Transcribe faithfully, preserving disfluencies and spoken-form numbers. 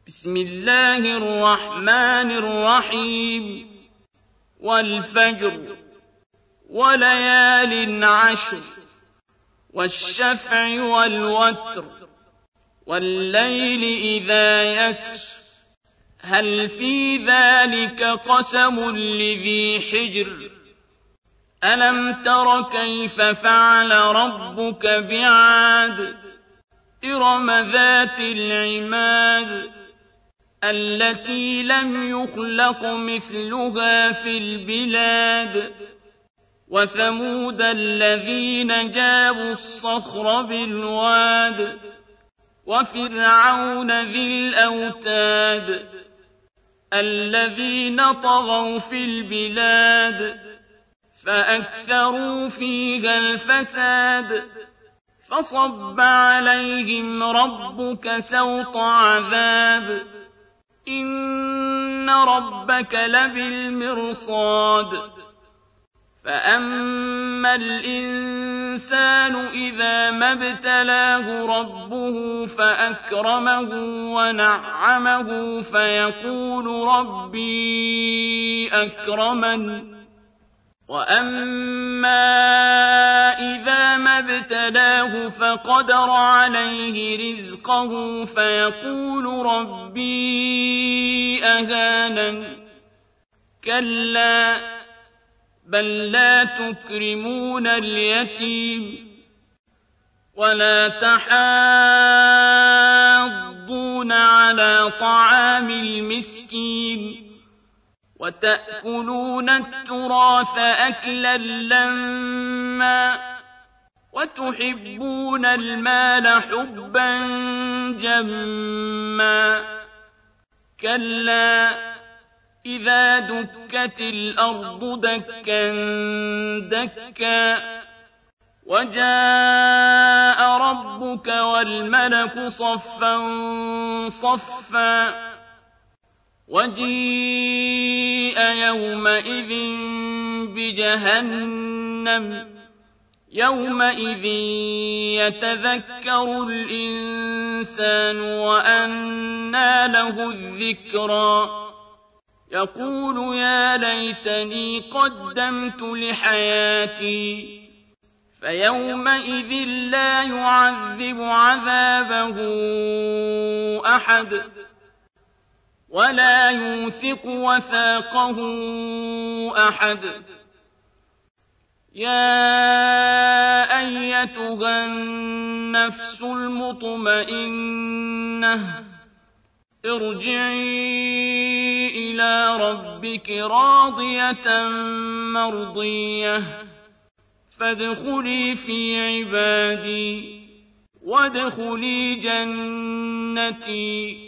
بسم الله الرحمن الرحيم والفجر وليال عشر والشفع والوتر والليل إذا يسر هل في ذلك قسم لذي حجر ألم تر كيف فعل ربك بعاد إرم ذات العماد التي لم يخلق مثلها في البلاد وثمود الذين جابوا الصخر بالواد وفرعون ذي الأوتاد الذين طغوا في البلاد فأكثروا فيها الفساد فصب عليهم ربك سوط عذاب إن ربك لبالمرصاد فأما الإنسان إذا ما ابتلاه ربه فأكرمه ونعمه فيقول ربي أكرمن وأما إذا ما ابتلاه فقدر عليه رزقه فيقول ربي أهانن كلا بل لا تكرمون اليتيم ولا تحاضون على طعام المسكين وتأكلون التراث أكلا لما وتحبون المال حبا جما كلا إذا دكت الأرض دكا دكا وجاء ربك والملك صفا صفا وجيء يومئذ بجهنم يومئذ يتذكر الإنسان وأنى له الذكرى يقول يا ليتني قدمت لحياتي فيومئذ لا يعذب عذابه أحد ولا يوثق وثاقه أحد يا أيتها النفس المطمئنة ارجعي إلى ربك راضية مرضية فادخلي في عبادي وادخلي جنتي